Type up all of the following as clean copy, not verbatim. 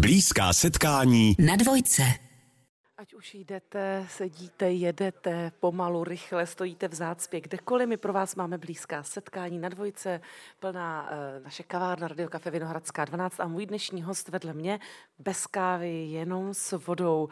Blízká setkání na Dvojce. Ať už jdete, sedíte, jedete, pomalu, rychle, stojíte v zácpě, kdekoliv, my pro vás máme blízká setkání na Dvojce, plná naše kavárna Radio Café Vinohradská 12 a můj dnešní host vedle mě bez kávy, jenom s vodou.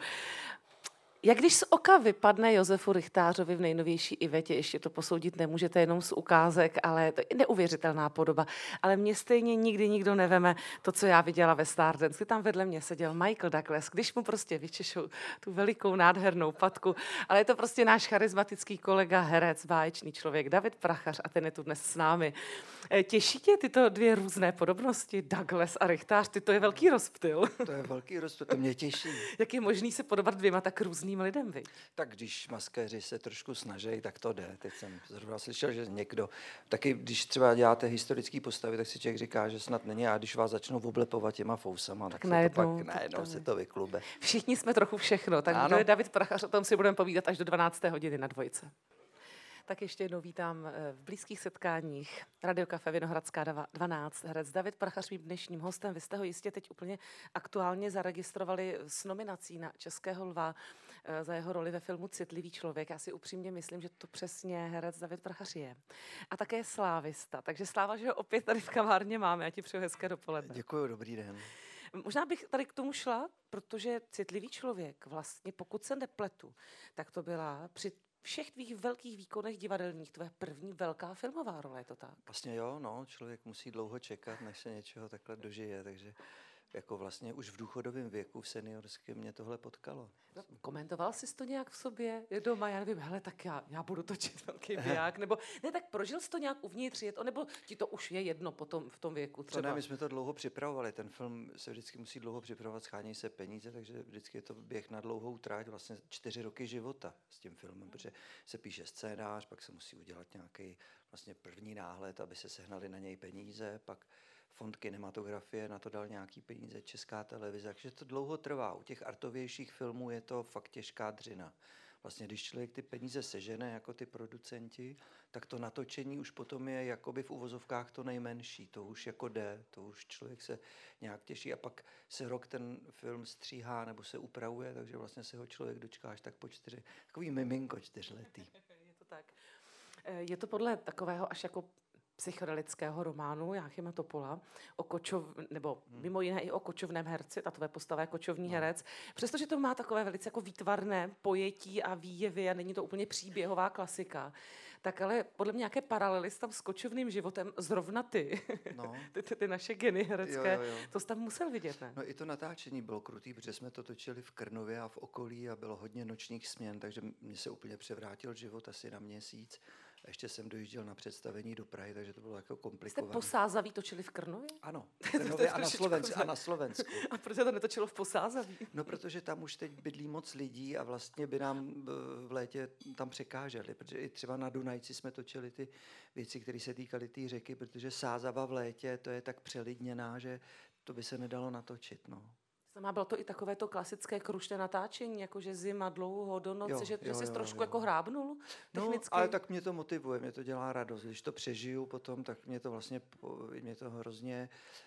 Jak když z oka vypadne Josefu Rychtářovi v nejnovější Ivetě, ještě to posoudit nemůžete jenom z ukázek, ale to je neuvěřitelná podoba. Ale mě stejně nikdy nikdo neveme to, co já viděla ve Stardance. Tam vedle mě seděl Michael Douglas, když mu prostě vyčešou tu velikou nádhernou patku. Ale je to prostě náš charismatický kolega, herec, báječný člověk David Prachař a ten je tu dnes s námi. Těší tě tyto dvě různé podobnosti, Douglas a Rychtář? To je velký rozptyl. To je velký rozptyl, to mě těší. Jak je možný se podobat dvěma tak různým lidem, viď? Tak když maskéři se trošku snaží, tak to jde. Teď jsem zrovna slyšel, že někdo, taky když třeba děláte historické postavy, tak si člověk říká, že snad není, a když vás začnou oblepovat těma fousama, tak najednou se to vyklube. Všichni jsme trochu všechno, tak kdo je David Prachař, o tom si budeme povídat až do 12. hodiny na Dvojce. Tak ještě jednou vítám v blízkých setkáních Radio Café Vinohradská 12. Herec David Prachař mým dnešním hostem. Vy jste ho jistě teď úplně aktuálně zaregistrovali s nominací na Českého lva za jeho roli ve filmu Citlivý člověk. Já si upřímně myslím, že to přesně herec David Prachař je. A také slávista. Takže sláva, že ho opět tady v kavárně máme. Já ti přeju hezké dopoledne. Děkuji, dobrý den. Možná bych tady k tomu šla, protože Citlivý člověk vlastně, pokud se nepletu, tak to byla při všech tvých velkých výkonech divadelních tvoje první velká filmová role, je to tak? Vlastně jo, no, člověk musí dlouho čekat, než se něčeho takhle dožije, takže jako vlastně už v důchodovém věku, v seniorském mě tohle potkalo. No, komentoval jsi to nějak v sobě doma? Já nevím, hele, tak já budu točit velký biják, nebo ne, tak prožil jsi to nějak uvnitř, nebo ti to už je jedno potom v tom věku třeba? To ne, my jsme to dlouho připravovali, ten film se vždycky musí dlouho připravovat, schání se peníze, takže vždycky je to běh na dlouhou tráť, vlastně 4 roky života s tím filmem, protože se píše scénář, pak se musí udělat nějaký vlastně první náhled, aby se sehnali na něj peníze, pak Fond kinematografie na to dal nějaký peníze, Česká televize, takže to dlouho trvá. U těch artovějších filmů je to fakt těžká dřina. Vlastně když člověk ty peníze sežene jako ty producenti, tak to natočení už potom je jakoby v uvozovkách to nejmenší. To už jako jde, to už člověk se nějak těší a pak se rok ten film stříhá nebo se upravuje, takže vlastně se ho člověk dočká až tak po 4, takový miminko 4letý. Je to tak. Je to podle takového až jako psychodelického románu Jáchyma Topola nebo mimo jiné i o kočovném herci, ta tvoje postava je kočovný herec. Přestože to má takové velice jako výtvarné pojetí a výjevy a není to úplně příběhová klasika, tak ale podle mě nějaké paralely s tam s kočovným životem zrovna ty, ty naše geny herecké, jo. To jsi tam musel vidět, ne? No i to natáčení bylo krutý, protože jsme to točili v Krnově a v okolí a bylo hodně nočních směn, takže mě se úplně převrátil život asi na měsíc. A ještě jsem dojížděl na představení do Prahy, takže to bylo jako komplikované. Jste Posázaví točili v Krnově? Ano, v Krnově a na Slovensku. A proč to netočilo v Posázaví? No, protože tam už teď bydlí moc lidí a vlastně by nám v létě tam překáželi, protože i třeba na Dunajci jsme točili ty věci, které se týkaly té řeky, protože Sázava v létě, to je tak přelidněná, že to by se nedalo natočit, no. Bylo to i takové to klasické krušné natáčení, jakože zima dlouho do noci, že jsi trošku jako hrábnul technicky? No, ale tak mě to motivuje, mě to dělá radost. Když to přežiju potom, tak mě to hrozně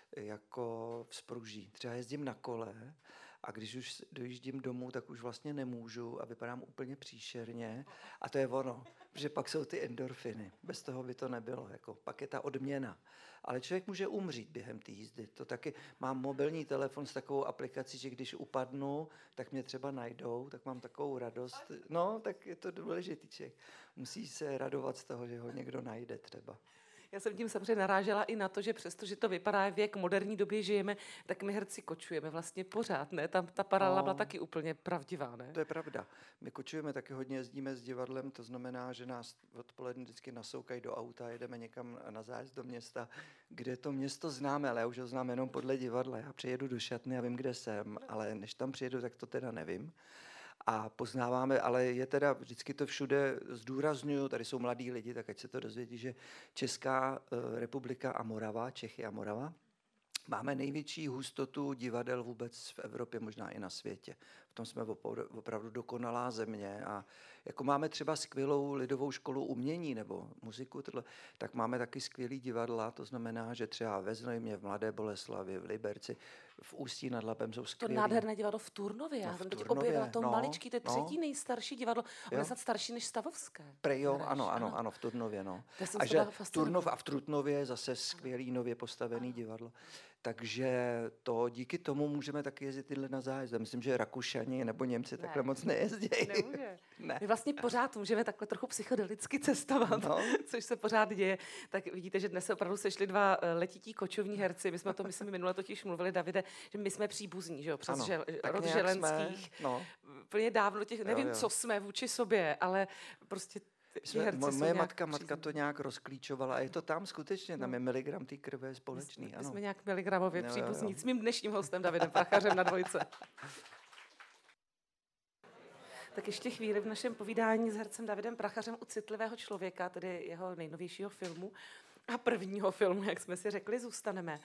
jako vzpruží. Třeba jezdím na kole a když už dojíždím domů, tak už vlastně nemůžu a vypadám úplně příšerně. A to je ono, protože pak jsou ty endorfiny. Bez toho by to nebylo. Jako, pak je ta odměna. Ale člověk může umřít během té jízdy. To taky mám mobilní telefon s takovou aplikací, že když upadnu, tak mě třeba najdou, tak mám takovou radost. No, tak je to důležitý. Člověk musí se radovat z toho, že ho někdo najde třeba. Já jsem tím samozřejmě narážela i na to, že přestože to vypadá, v jak moderní době žijeme, tak my herci kočujeme vlastně pořád, ne? Tam ta paralela byla taky úplně pravdivá, ne? To je pravda. My kočujeme taky hodně, jezdíme s divadlem, to znamená, že nás odpoledne vždycky nasoukají do auta, jedeme někam na zájezd do města, kde to město známe, ale já už ho znám jenom podle divadla. Já přijedu do šatny a vím, kde jsem, ale než tam přijedu, tak to teda nevím. A poznáváme, ale je teda vždycky to všude zdůrazňuju, tady jsou mladí lidi, tak ať se to dozvědí, že Česká republika a Morava, Čechy a Morava, máme největší hustotu divadel vůbec v Evropě, možná i na světě. V tom jsme opravdu dokonalá země a jako máme třeba skvělou lidovou školu umění nebo muziku, tak máme taky skvělý divadla, to znamená, že třeba ve Znojmě, v Mladé Boleslavi, v Liberci, v Ústí nad Labem jsou To skvělý. nádherné divadlo v Turnově. Já v jsem teď Turnově, objevila to no, maličký, to je třetí no. nejstarší divadlo. Ono Jo. je snad starší než Stavovské. Prej, jo, Hraješ, ano, v Turnově, no. To jsem A z toho že byla fascinovaná. Turnov a v Trutnově je zase skvělý nově postavený divadlo. Takže to díky tomu můžeme taky jezdit tyhle na zájezd. Myslím, že Rakušani nebo Němci takhle moc nejezdí. Nemůže. Ne. My vlastně pořád můžeme takhle trochu psychedelicky cestovat, No. což se pořád děje. Tak vidíte, že dnes se opravdu sešli dva letití kočovní herci. My jsme to, myslím, minule totiž mluvili, Davide, že my jsme příbuzní, že jo, přes Ano, tak rod nějak Želenských. no. Úplně dávno nevím, jo. co jsme vůči sobě, ale prostě ti herci jsou Moje nějak matka to nějak rozklíčovala a je to tam skutečně, tam je miligram té krve společný. My jsme nějak miligramově Jo, příbuzní jo. s mým dnešním hostem Davidem Prachařem na Dvojce. Tak ještě chvíli v našem povídání s hercem Davidem Prachařem u Citlivého člověka, tedy jeho nejnovějšího filmu a prvního filmu, jak jsme si řekli, zůstaneme.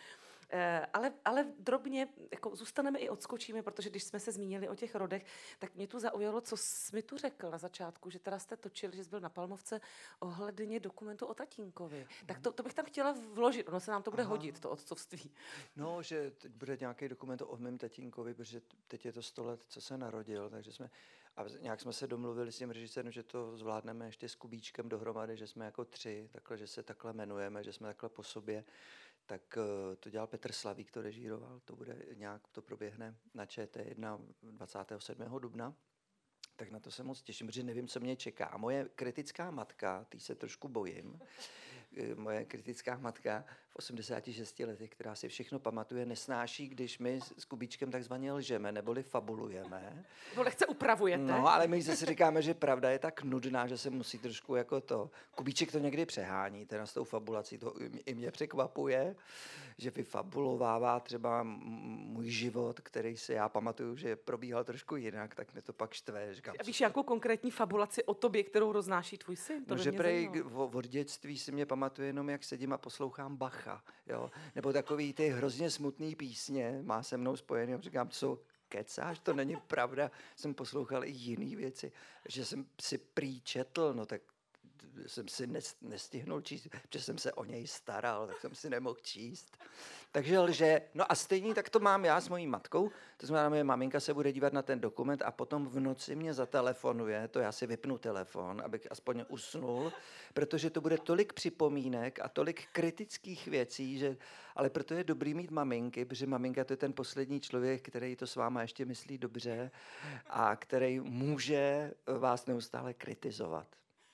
Ale drobně jako zůstaneme i odskočíme, protože když jsme se zmínili o těch rodech, tak mě tu zaujalo, co jsi mi tu řekl na začátku, že teda jste točili, že jsi byl na Palmovce ohledně dokumentu o tatínkovi. Tak to bych tam chtěla vložit, ono se nám to bude hodit, to otcovství. No, že teď bude nějaký dokument o mém tatínkovi, protože teď je to 100 let, co se narodil, takže nějak jsme se domluvili s tím režisérem, že to zvládneme ještě s Kubíčkem dohromady, že jsme jako 3, takhle, že se takhle jmenujeme, že jsme takhle po sobě. Tak to dělal Petr Slavík, to režíroval, to proběhne na ČT1 27. dubna. Tak na to se moc těším, protože nevím, co mě čeká. A moje kritická matka, tý se trošku bojím, moje kritická matka v 86 letech, která si všechno pamatuje, nesnáší, když my s Kubíčkem takzvaně lžeme, neboli fabulujeme. Nebo lehce upravujete. No, ale my zase říkáme, že pravda je tak nudná, že se musí trošku jako to... Kubíček to někdy přehání, teda s tou fabulací, to i mě překvapuje, že vyfabulovává třeba můj život, který si já pamatuju, že probíhal trošku jinak, tak mě to pak štve. Říkám, A víš nějakou konkrétní fabulaci o tobě, kterou roznáší tvůj syn? To No, by že mě prej zajímalo. od dětství si mě pamatuje jenom, jak sedím a poslouchám Bacha, jo? Nebo takový ty hrozně smutný písně má se mnou spojený, a říkám, co kecáš, to není pravda, jsem poslouchal i jiný věci, že jsem si prý četl, no tak jsem si nestihnul číst, protože jsem se o něj staral, tak jsem si nemohl číst. Takže lže. No a stejně tak to mám já s mojí matkou, to znamená, moje maminka se bude dívat na ten dokument a potom v noci mě zatelefonuje, to já si vypnu telefon, abych aspoň usnul, protože to bude tolik připomínek a tolik kritických věcí, že, ale proto je dobrý mít maminky, protože maminka to je ten poslední člověk, který to s váma ještě myslí dobře a který může vás neustále kritizovat.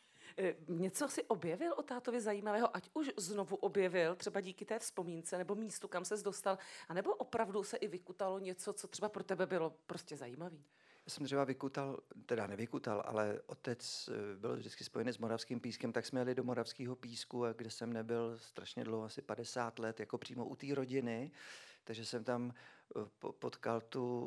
Něco si objevil o tátovi zajímavého, ať už znovu objevil, třeba díky té vzpomínce, nebo místu, kam ses dostal, anebo opravdu se i vykutalo něco, co třeba pro tebe bylo prostě zajímavý? Já jsem třeba nevykutal, ale otec byl vždycky spojený s Moravským pískem, tak jsme jeli do Moravského písku, kde jsem nebyl strašně dlouho, asi 50 let, jako přímo u té rodiny, takže jsem tam potkal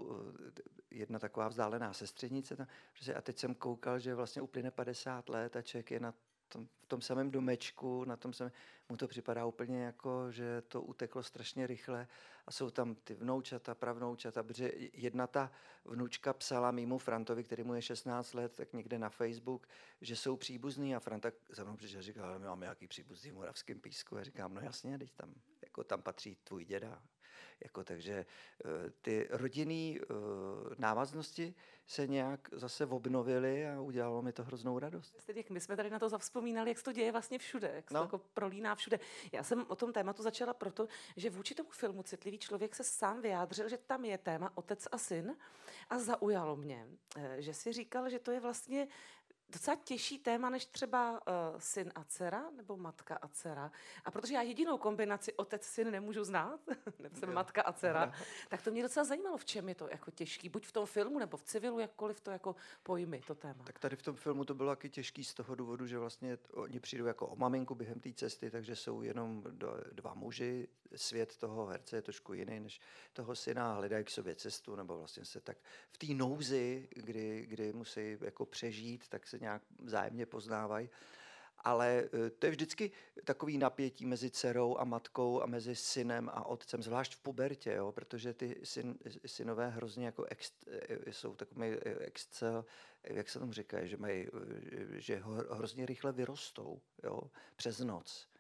jedna taková vzdálená sestřenice tam, a teď jsem koukal, že vlastně uplyne 50 let a člověk je v tom samém domečku, mu to připadá úplně jako, že to uteklo strašně rychle a jsou tam ty vnoučata, pravnoučata, protože jedna ta vnučka psala mému Frantovi, který mu je 16 let, tak někde na Facebook, že jsou příbuzný a Franta za mnou přišel a říkal, ale my máme nějaký příbuzný v Moravském písku. A říkám, no jasně, teď tam patří tvůj děda. Takže ty rodinný návaznosti se nějak zase obnovily a udělalo mi to hroznou radost. My jsme tady na to zavzpomínali, jak se to děje vlastně všude, jak se to jako prolíná všude. Já jsem o tom tématu začala proto, že vůči tomu filmu Citlivý člověk se sám vyjádřil, že tam je téma otec a syn a zaujalo mě, že si říkal, že to je vlastně docela těžší téma, než třeba syn a dcera, nebo matka a dcera. A protože já jedinou kombinaci otec-syn nemůžu znát, nebo jsem matka a dcera, tak to mě docela zajímalo, v čem je to jako těžký. Buď v tom filmu, nebo v civilu, jakkoliv to jako pojmy, to téma. Tak tady v tom filmu to bylo taky těžký z toho důvodu, že vlastně oni přijdou jako o maminku během té cesty, takže jsou jenom dva muži. Svět toho herce je trošku jiný než toho syna, hledají k sobě cestu, nebo vlastně se tak v té nouzi, kdy musí jako přežít, tak se nějak vzájemně poznávají. Ale to je vždycky takový napětí mezi dcerou a matkou a mezi synem a otcem, zvlášť v pubertě, jo, protože ty synové hrozně jako jsou takový excel, jak se tomu říká, že hrozně rychle vyrostou, jo, přes noc.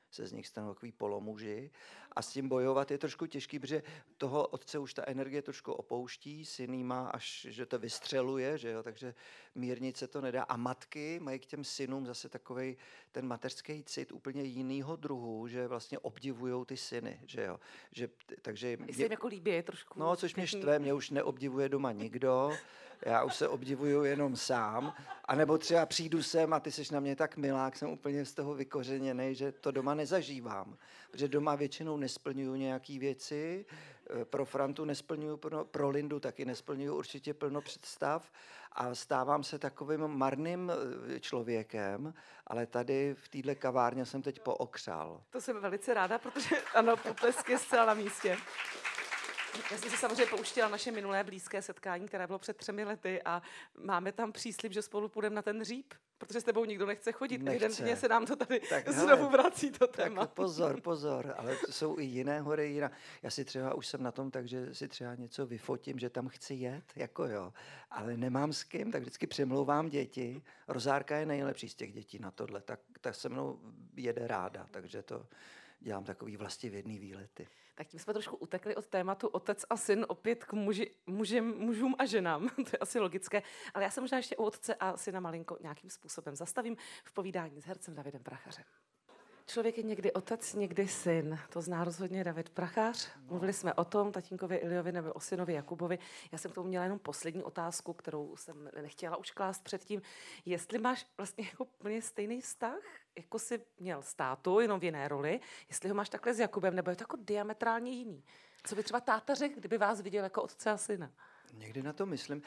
se z nich stanou takový polomuži. A s tím bojovat je trošku těžký, protože toho otce už ta energie trošku opouští, syn jí má až, že to vystřeluje, že jo, takže mírnit se to nedá. A matky mají k těm synům zase takovej ten mateřský cit úplně jinýho druhu, že vlastně obdivujou ty syny, že jo. Takže se jim jako líbí je trošku. No, což mě štve, mě už neobdivuje doma nikdo, já už se obdivuju jenom sám, anebo třeba přijdu sem a ty seš na mě tak milák, jsem úplně z toho vykořeněnej, že to doma nezažívám, protože doma většinou nesplňuju nějaký věci, pro Frantu nesplňuju, pro Lindu taky nesplňuju určitě plno představ a stávám se takovým marným člověkem, ale tady v téhle kavárně jsem teď pookřál. To jsem velice ráda, protože ano, potlesk je zcela na místě. Já jsem si samozřejmě pouštěla naše minulé blízké setkání, které bylo před 3 lety a máme tam příslib, že spolu půjdeme na ten Hříb, protože s tebou nikdo nechce chodit. Evidentně se nám to tady znovu vrací to téma. Tak pozor, ale to jsou i jiné hory, jiná. Já si třeba už jsem na tom tak, že si třeba něco vyfotím, že tam chci jet, jako jo, ale nemám s kým, tak vždycky přemlouvám děti. Rozárka je nejlepší z těch dětí na tohle, tak se mnou jede ráda, takže to dělám takový vlastivědný výlety. Tak tím jsme trošku utekli od tématu otec a syn opět k mužům a ženám. To je asi logické. Ale já se možná ještě u otce a syna malinko nějakým způsobem zastavím v povídání s hercem Davidem Prachařem. Člověk je někdy otec, někdy syn. To zná rozhodně David Prachař. Mluvili jsme o tom, tatínkovi Iliovi nebo o synovi Jakubovi. Já jsem k tomu měla jenom poslední otázku, kterou jsem nechtěla už klást předtím. Jestli máš vlastně jako úplně stejný vztah, jako jsi měl s tátou, jenom v jiné roli, jestli ho máš takhle s Jakubem, nebo je to jako diametrálně jiný. Co by třeba táta řekl, kdyby vás viděl jako otce a syna? Někdy na to myslím.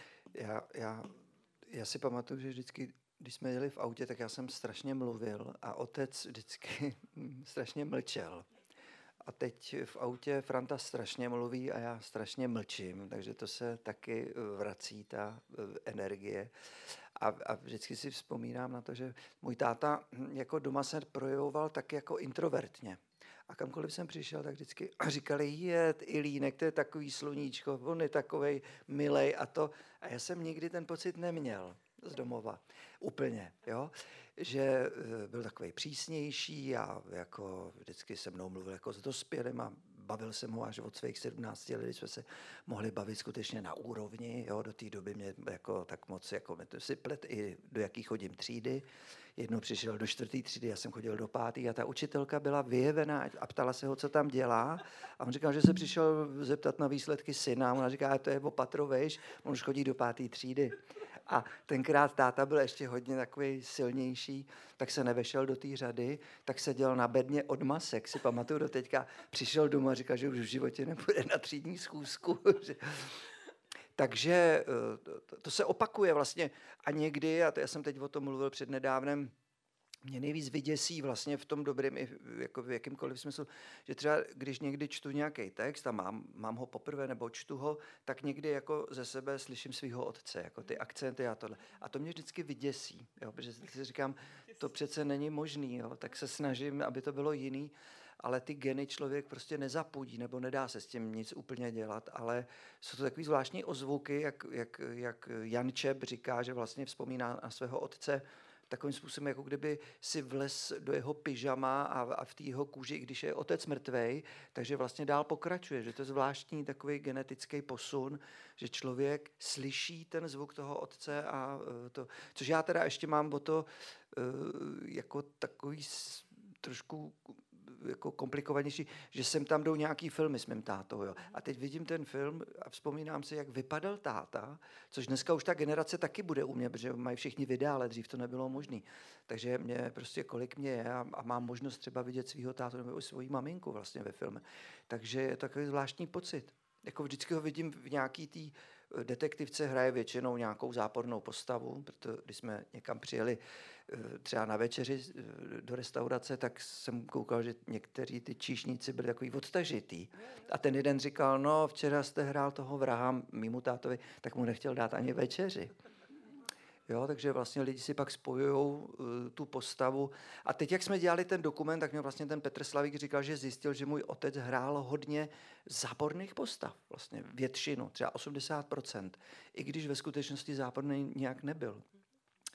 Já si pamatuju, že vždycky, když jsme jeli v autě, tak já jsem strašně mluvil a otec vždycky strašně mlčel. A teď v autě Franta strašně mluví a já strašně mlčím, takže to se taky vrací, ta energie. A vždycky si vzpomínám na to, že můj táta jako doma se projevoval tak jako introvertně. A kamkoliv jsem přišel, tak vždycky říkali, Ilínek, to je takový sluníčko, on je takovej milej a to. A já jsem nikdy ten pocit neměl z domova. Úplně, jo. Že byl takovej přísnější a jako vždycky se mnou mluvil jako s dospělým a bavil jsem ho až od svých 17 let, kdy jsme se mohli bavit skutečně na úrovni, jo, do té doby mě jako tak moc jako si plet i do jaký chodím třídy. Jednou přišel do 4. třídy, já jsem chodil do 5. a ta učitelka byla vyjevená a ptala se ho, co tam dělá. A on říkal, že se přišel zeptat na výsledky syna. A ona říká, to je opatrovejš, on už chodí do 5. třídy. A tenkrát táta byl ještě hodně takový silnější, tak se nevešel do té řady, tak seděl na bedně od masek, si pamatuju do teďka. Přišel domů a říkal, že už v životě nebude na třídní schůzku. Takže to se opakuje vlastně a někdy, a to já jsem teď o tom mluvil přednedávnem, mě nejvíc vyděsí vlastně v tom dobrém, jako v jakýmkoliv smyslu, že třeba když někdy čtu nějaký text a mám ho poprvé nebo čtu ho, tak někdy jako ze sebe slyším svého otce, jako ty akcenty a tohle. A to mě vždycky vyděsí, jo, protože si říkám, to přece není možný, jo, tak se snažím, aby to bylo jiný, ale ty geny člověk prostě nezapudí, nebo nedá se s tím nic úplně dělat, ale jsou to takový zvláštní ozvuky, jak Jan Čep říká, že vlastně vzpomíná na svého otce takovým způsobem, jako kdyby si vlez do jeho pyžama a v té jeho kůži, když je otec mrtvej, takže vlastně dál pokračuje, že to je zvláštní takový genetický posun, že člověk slyší ten zvuk toho otce a to, což já teda ještě mám o to jako takový trošku jako komplikovanější, že sem tam jdou nějaký filmy s mým tátou. Jo. A teď vidím ten film a vzpomínám si, jak vypadal táta, což dneska už ta generace taky bude u mě, protože mají všichni videa, ale dřív to nebylo možné. Takže mě prostě kolik mě je a mám možnost třeba vidět svého tátu nebo svoji maminku vlastně ve filmu. Takže je to takový zvláštní pocit. Jako vždycky ho vidím v nějaký té detektivce, hraje většinou nějakou zápornou postavu, protože když jsme někam přijeli třeba na večeři do restaurace, tak jsem koukal, že někteří ty číšníci byli takový odtažitý. A ten jeden říkal, no včera jste hrál toho vraha mýmu tátovi, tak mu nechtěl dát ani večeři. Jo, takže vlastně lidi si pak spojují tu postavu. A teď, jak jsme dělali ten dokument, tak mě vlastně ten Petr Slavík říkal, že zjistil, že můj otec hrál hodně záporných postav. Vlastně většinu, třeba 80%. I když ve skutečnosti záporný nějak nebyl.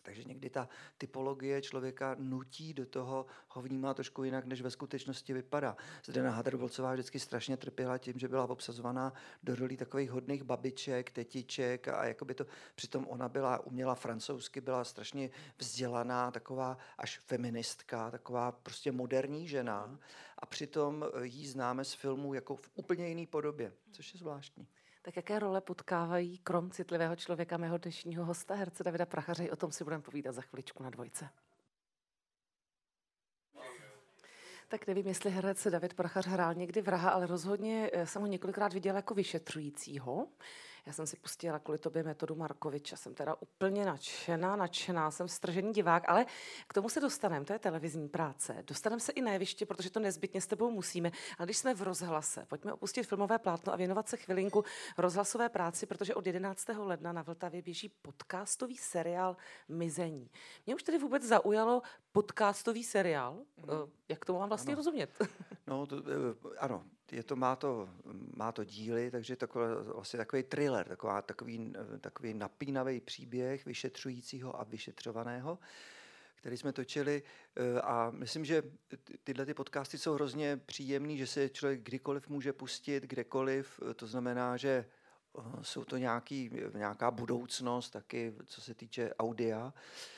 Takže někdy ta typologie člověka nutí do toho, ho vnímá trošku jinak, než ve skutečnosti vypadá. Zdena Hadrbolcová vždycky strašně trpěla tím, že byla obsazovaná do rolí takových hodných babiček, tetiček a jakoby to, přitom ona uměla francouzsky, byla strašně vzdělaná, taková až feministka, taková prostě moderní žena a přitom jí známe z filmů jako v úplně jiný podobě, což je zvláštní. Tak jaké role potkávají krom citlivého člověka mého dnešního hosta, herce Davida Prachaře? O tom si budeme povídat za chviličku na Dvojce. Tak nevím, jestli herec David Prachař hrál někdy vraha, ale rozhodně jsem ho několikrát viděla jako vyšetřujícího. Já jsem si pustila kvůli tobě metodu Markovič a jsem teda úplně nadšená, jsem stržený divák, ale k tomu se dostaneme, to je televizní práce. Dostaneme se i na jeviště, protože to nezbytně s tebou musíme, ale když jsme v rozhlase, pojďme opustit filmové plátno a věnovat se chvilinku rozhlasové práci, protože od 11. ledna na Vltavě běží podcastový seriál Mizení. Mě už tedy vůbec zaujalo podcastový seriál. Jak tomu mám vlastně rozumět? No, ano, má to díly, takže je to vlastně takový thriller, takový napínavý příběh vyšetřujícího a vyšetřovaného, který jsme točili a myslím, že tyhle ty podcasty jsou hrozně příjemný, že se člověk kdykoliv může pustit, kdekoliv, to znamená, že jsou to nějaká budoucnost taky, co se týče audia,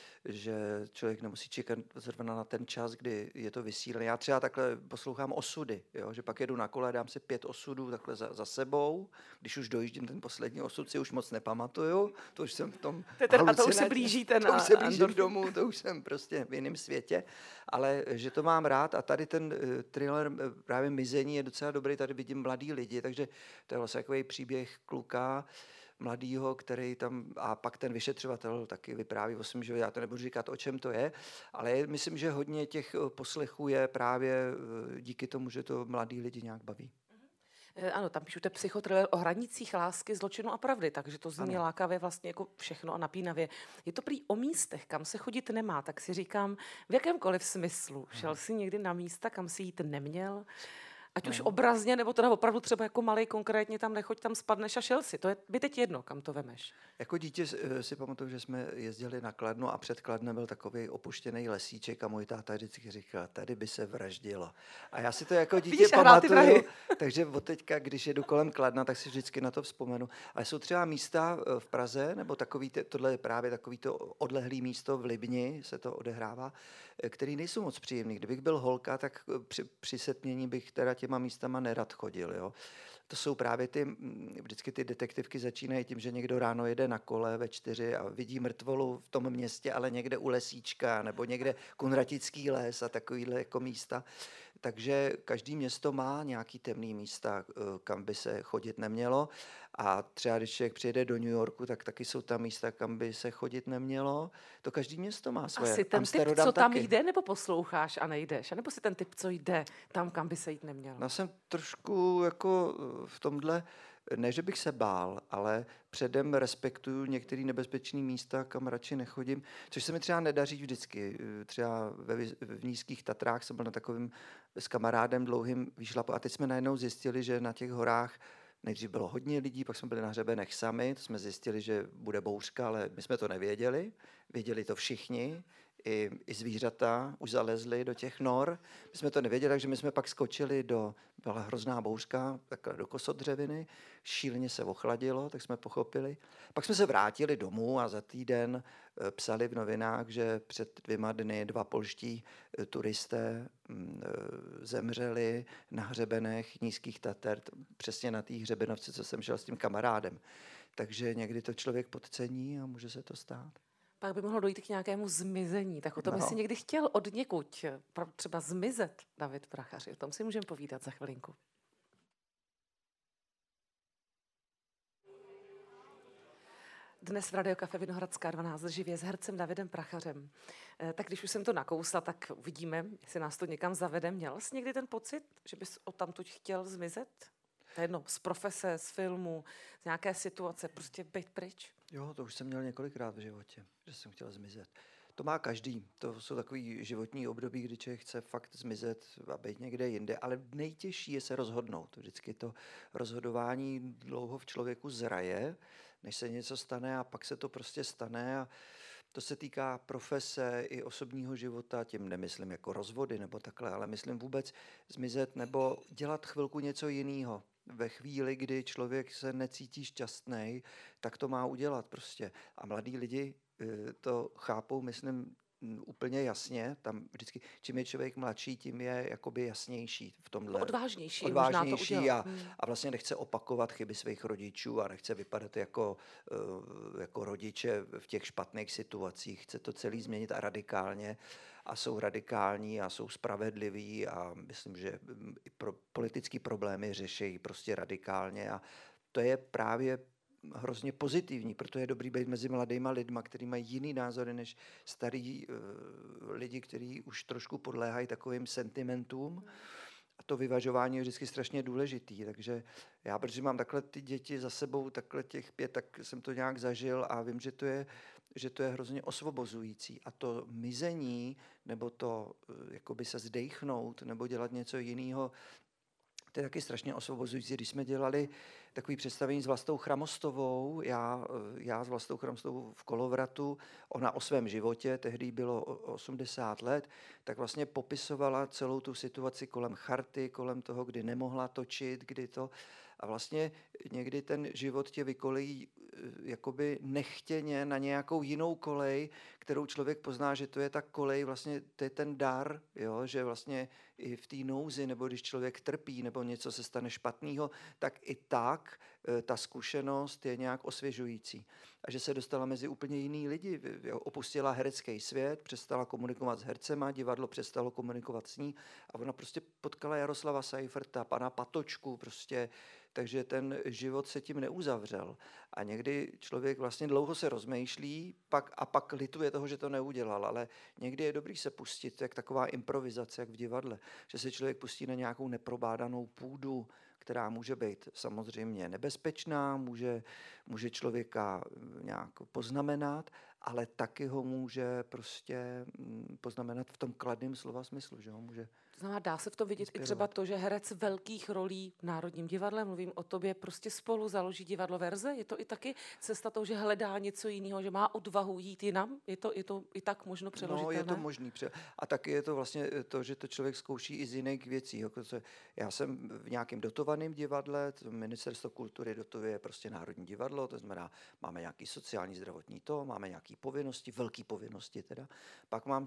že člověk nemusí čekat zrovna na ten čas, kdy je to vysílené. Já třeba takhle poslouchám osudy, jo? Že pak jedu na kole, dám si 5 osudů takhle za sebou. Když už dojíždím ten poslední osud, si už moc nepamatuju. To už jsem v tom a to už se blíží to už se blížím domů, to už jsem prostě v jiném světě. Ale že to mám rád a tady ten thriller právě Mizení je docela dobrý, tady vidím mladý lidi, takže to je vlastně takový příběh kluka, mladýho, který tam, a pak ten vyšetřovatel taky vypráví o svém životě. Já to nebudu říkat, o čem to je, ale myslím, že hodně těch poslechů je právě díky tomu, že to mladý lidi nějak baví. Ano, tam píšu psychotriller o hranicích lásky, zločinu a pravdy, takže to zní lákavě vlastně jako všechno a napínavě. Je to prý o místech, kam se chodit nemá, tak si říkám, v jakémkoliv smyslu. Šel jsi někdy na místa, kam si jít neměl? Ať už obrazně, nebo teda opravdu třeba jako malej konkrétně tam nechoď, tam spadneš a šel si. To je by teď jedno, kam to vemeš. Jako dítě si pamatuju, že jsme jezdili na Kladno a před Kladnem byl takový opuštěný lesíček a můj táta vždycky říkal, tady by se vraždilo. A já si to jako dítě pamatuju, takže od teďka, když jedu kolem Kladna, tak si vždycky na to vzpomenu. Ale jsou třeba místa v Praze, nebo tohle je právě takovýto odlehlý místo v Libni, se to odehrává, který nejsou moc příjemný. Kdybych byl holka, tak při setmění bych teda těma místama nerad chodil. Jo. To jsou právě vždycky ty detektivky začínají tím, že někdo ráno jede na kole ve 4 a vidí mrtvolu v tom městě, ale někde u lesíčka nebo někde Kunratický les a takovýhle jako místa. Takže každý město má nějaký temný místa, kam by se chodit nemělo. A třeba když člověk přijede do New Yorku, tak taky jsou tam místa, kam by se chodit nemělo. To každý město má svoje. Asi ten typ, co tam jde, nebo posloucháš a nejdeš? A nebo si ten typ, co jde tam, kam by se jít nemělo? Já jsem trošku jako v tomhle, ne, že bych se bál, ale předem respektuju některé nebezpečné místa, kam radši nechodím, což se mi třeba nedaří vždycky. Třeba v Nízkých Tatrách jsem byl na takovým s kamarádem dlouhým výšlapu a teď jsme najednou zjistili, že na těch horách nejdřív bylo hodně lidí, pak jsme byli na hřebenech sami, to jsme zjistili, že bude bouřka, ale my jsme to nevěděli, věděli to všichni, i zvířata už zalezly do těch nor. My jsme to nevěděli, takže my jsme pak skočili byla hrozná bouřka, takhle do kosodřeviny, šíleně se ochladilo, tak jsme pochopili. Pak jsme se vrátili domů a za týden psali v novinách, že před 2 dny 2 polští turisté zemřeli na hřebenech Nízkých Tater, přesně na té hřebenovce, co jsem šel s tím kamarádem. Takže někdy to člověk podcení a může se to stát. Pak by mohlo dojít k nějakému zmizení. Tak o tom jsi někdy chtěl od někud třeba zmizet, David Prachař. O tom si můžeme povídat za chvilinku. Dnes v Radio Cafe Vinohradská 12 živě s hercem Davidem Prachařem. Tak když už jsem to nakousla, tak uvidíme, jestli nás to někam zavede. Měl jsi někdy ten pocit, že bys odtamtud chtěl zmizet? To je jedno, z profese, z filmu, z nějaké situace, prostě být pryč? Jo, to už jsem měl několikrát v životě, že jsem chtěl zmizet. To má každý. To jsou takový životní období, kdy člověk chce fakt zmizet a být někde jinde, ale nejtěžší je se rozhodnout. Vždycky to rozhodování dlouho v člověku zraje, než se něco stane a pak se to prostě stane a To se týká profese i osobního života, tím nemyslím jako rozvody nebo takhle, ale myslím vůbec zmizet nebo dělat chvilku něco jiného. Ve chvíli, kdy člověk se necítí šťastný, tak to má udělat prostě. A mladí lidi to chápou, myslím, úplně jasně. Tam vždycky, čím je člověk mladší, tím je jakoby jasnější v tomhle. Odvážnější. Odvážnější a vlastně nechce opakovat chyby svých rodičů a nechce vypadat jako rodiče v těch špatných situacích. Chce to celý změnit a radikálně. A jsou radikální a jsou spravedliví a myslím, že i politické problémy řeší prostě radikálně a to je právě hrozně pozitivní, proto je dobrý být mezi mladýma lidma, kteří mají jiný názory než starý lidi, kteří už trošku podléhají takovým sentimentům. A to vyvažování je vždycky strašně důležitý, takže já, protože mám takhle ty děti za sebou, takhle těch 5, tak jsem to nějak zažil a vím, že to je hrozně osvobozující. A to mizení, nebo to jakoby se zdejchnout, nebo dělat něco jiného, to je taky strašně osvobozující. Když jsme dělali takový představení s Vlastou Chramostovou, já s Vlastou Chramostovou v Kolovratu, ona o svém životě, tehdy bylo 80 let, tak vlastně popisovala celou tu situaci kolem charty, kolem toho, kdy nemohla točit, kdy to... A vlastně někdy ten život tě vykolejí jakoby nechtěně na nějakou jinou kolej, kterou člověk pozná, že to je ta kolej, vlastně to je ten dar, jo? Že vlastně i v té nouzi, nebo když člověk trpí, nebo něco se stane špatného, tak i tak ta zkušenost je nějak osvěžující. A že se dostala mezi úplně jiný lidi, opustila herecký svět, přestala komunikovat s hercema, divadlo přestalo komunikovat s ní a ona prostě potkala Jaroslava Seiferta, pana Patočku prostě, takže ten život se tím neuzavřel. A někdy člověk vlastně dlouho se rozmýšlí pak lituje toho, že to neudělal, ale někdy je dobrý se pustit, jak taková improvizace, jak v divadle, že se člověk pustí na nějakou neprobádanou půdu, která může být samozřejmě nebezpečná, může člověka nějak poznamenat, ale taky ho může prostě poznamenat v tom kladném slova smyslu, že ho může. To znamená, dá se v tom vidět inspirovat. I třeba to, že herec velkých rolí v Národním divadle, mluvím o tobě, prostě spolu založí divadlo Verze? Je to i taky cesta toho, že hledá něco jiného, že má odvahu jít jinam? Je to i tak možno přeložitelné? No, je to možný. A taky je to vlastně to, že to člověk zkouší i z jiných věcí. Já jsem v nějakém dotovaném divadle, Ministerstvo kultury dotuje prostě Národní divadlo, to znamená, máme nějaký sociální, zdravotní máme nějaký povinnosti, velké povinnosti teda. Pak mám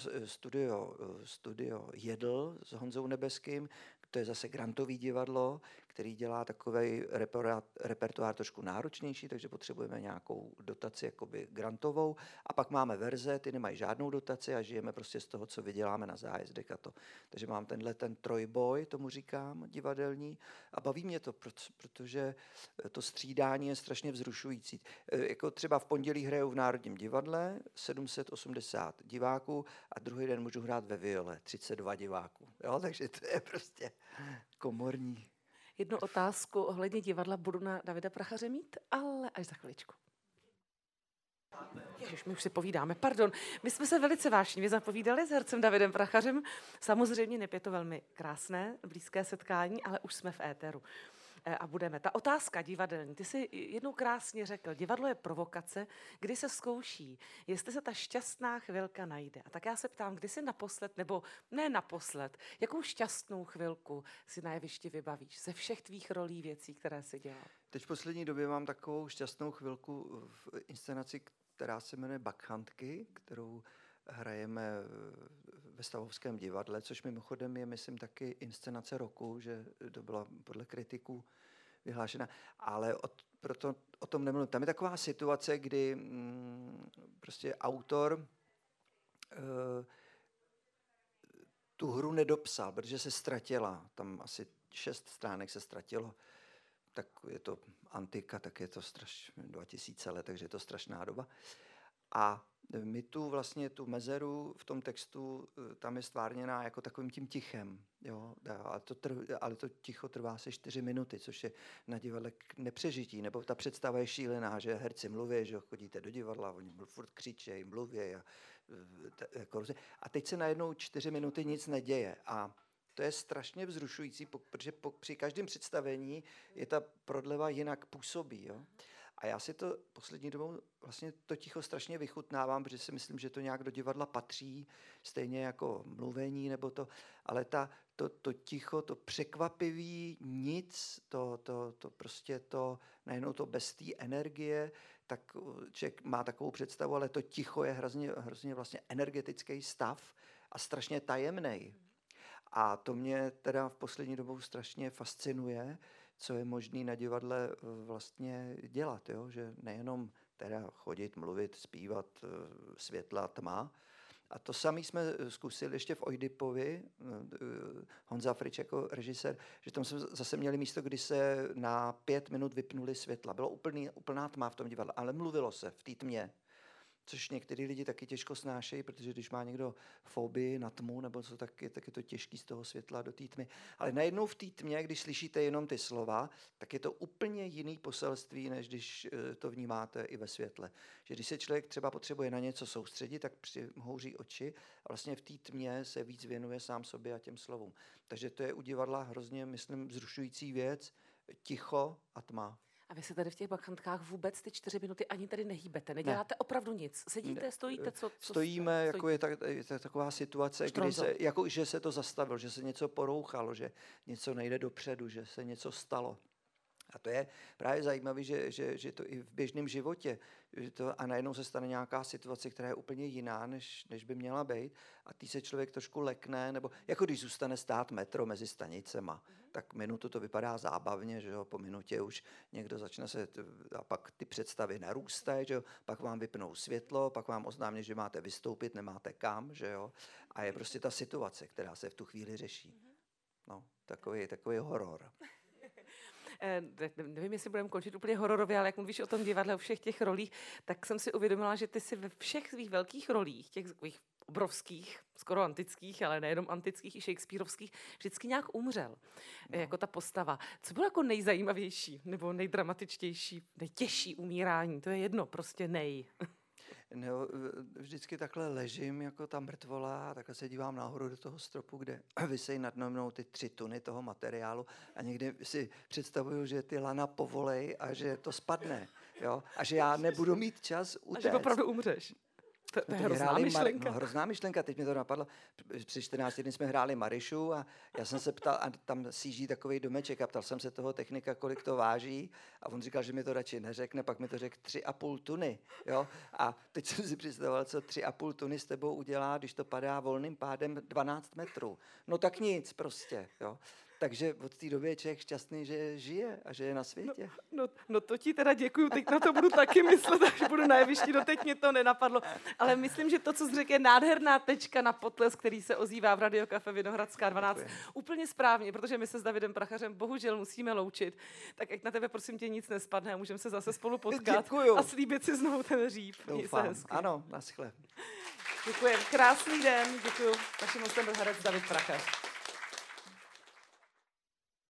studio Jedl s Honzou Nebeským, to je zase grantový divadlo, který dělá takovej repertoár trošku náročnější, takže potřebujeme nějakou dotaci jakoby grantovou. A pak máme Verze, ty nemají žádnou dotaci a žijeme prostě z toho, co vyděláme na zájezdech a to. Takže mám ten trojboj, tomu říkám, divadelní a baví mě to, protože to střídání je strašně vzrušující. Jako třeba v pondělí hraju v Národním divadle 780 diváků a druhý den můžu hrát ve Viole 32 diváků. Jo? Takže to je prostě komorní. Jednu otázku ohledně divadla budu na Davida Prachaře mít, ale až za chviličku. Ježiš, my už si povídáme, pardon. My jsme se velice vášnivě zapovídali s hercem Davidem Prachařem. Samozřejmě je to velmi krásné, blízké setkání, ale už jsme v éteru. A budeme. Ta otázka divadelní, ty jsi jednou krásně řekl, divadlo je provokace, kdy se zkouší, jestli se ta šťastná chvilka najde. A tak já se ptám, kdy si naposled, nebo ne naposled, jakou šťastnou chvilku si na jevišti vybavíš ze všech tvých rolí, věcí, které jsi dělal? Teď v poslední době mám takovou šťastnou chvilku v inscenaci, která se jmenuje Bakchantky, kterou hrajeme ve Stavovském divadle, což mimochodem je, myslím, taky inscenace roku, že to byla podle kritiků vyhlášena, ale proto o tom nemluvím. Tam je taková situace, kdy prostě autor tu hru nedopsal, protože se ztratila. Tam asi 6 stránek se ztratilo. Tak je to antika, tak je to 2000 let, takže je to strašná doba. A my tu mezeru v tom textu, tam je stvárněná jako takovým tím tichem. Jo? Ale to ticho trvá asi 4 minuty, což je na divadle k nepřežití. Nebo ta představa je šílená, že herci mluví, že chodíte do divadla, oni furt křičejí, mluví. A teď se najednou 4 minuty nic neděje. A to je strašně vzrušující, protože při každém představení je ta prodleva jinak působí. Jo? A já si to poslední dobou vlastně to ticho strašně vychutnávám, protože si myslím, že to nějak do divadla patří, stejně jako mluvení nebo to, ale to ticho, to překvapivý nic, to prostě to, najednou to bez té energie, tak člověk má takovou představu, ale to ticho je hrozně vlastně energetický stav a strašně tajemnej. A to mě teda v poslední dobou strašně fascinuje, co je možné na divadle vlastně dělat, jo? Že nejenom teda chodit, mluvit, zpívat, světla, tma. A to samé jsme zkusili ještě v Oidipovi, Honza Frič jako režisér, že tam jsme zase měli místo, kdy se na 5 minut vypnuli světla. Bylo úplná tma v tom divadle, ale mluvilo se v té tmě. Což některý lidi taky těžko snášejí, protože když má někdo fobii na tmu nebo co, tak je to těžký z toho světla do té tmy. Ale najednou v té tmě, když slyšíte jenom ty slova, tak je to úplně jiný poselství, než když to vnímáte i ve světle. Že když se člověk třeba potřebuje na něco soustředit, tak přimhouří oči a vlastně v té tmě se víc věnuje sám sobě a těm slovům. Takže to je u divadla hrozně, myslím, vzrušující věc. Ticho a tma. A vy se tady v těch bachankách vůbec ty 4 minuty ani tady nehýbete, neděláte opravdu nic. Sedíte, stojíte, co stojíme, jako je taková situace, kdy se, jako, že se to zastavilo, že se něco porouchalo, že něco nejde dopředu, že se něco stalo. A to je právě zajímavé, že to i v běžném životě, a najednou se stane nějaká situace, která je úplně jiná, než by měla být, a ty se člověk trošku lekne, nebo jako když zůstane stát metro mezi stanicema, tak minutu to vypadá zábavně, že jo, po minutě už někdo začne se, a pak ty představy narůstají, že jo, pak vám vypnou světlo, pak vám oznámí, že máte vystoupit, nemáte kam, že jo, a je prostě ta situace, která se v tu chvíli řeší. No, takový horor. Nevím, jestli budeme končit úplně hororově, ale jak mluvíš o tom divadle, o všech těch rolích, tak jsem si uvědomila, že ty si ve všech svých velkých rolích, těch obrovských, skoro antických, ale nejenom antických, i shakespearovských, vždycky nějak umřel, jako ta postava. Co bylo jako nejzajímavější, nebo nejdramatičtější, nejtěžší umírání? To je jedno, prostě No, vždycky takhle ležím jako ta mrtvola a takhle se dívám nahoru do toho stropu, kde visejí nad mnou ty 3 tuny toho materiálu a někdy si představuju, že ty lana povolej a že to spadne, jo? A že já nebudu mít čas utéct. A že opravdu umřeš. To je hrozná myšlenka. Hrozná myšlenka, teď mi to napadlo. Při 14 dny jsme hráli Marišu a já jsem se ptal, a tam síží takovej domeček a ptal jsem se toho technika, kolik to váží a on říkal, že mi to radši neřekne, pak mi to řekl 3,5 tuny. Jo? A teď jsem si představoval, co 3,5 tuny s tebou udělá, když to padá volným pádem 12 metrů. No tak nic prostě. Jo? Takže od té doby je člověk šťastný, že žije a že je na světě. No to ti teda děkuju, teď na to budu taky myslet, až budu na jevišti, doteď mě to nenapadlo. Ale myslím, že to, co jsi řekl, je nádherná tečka na potlesk, který se ozývá v Radio Café Vinohradská 12. Děkuji. Úplně správně, protože my se s Davidem Prachařem bohužel musíme loučit. Tak ať na tebe, prosím tě, nic nespadne a můžeme se zase spolu potkat. Děkuju. A slíbit si znovu ten říp. Doufám. Ano, naschle. Děkujem. Krásný den. Děkuju. Naším hostem byl herec David Prachař.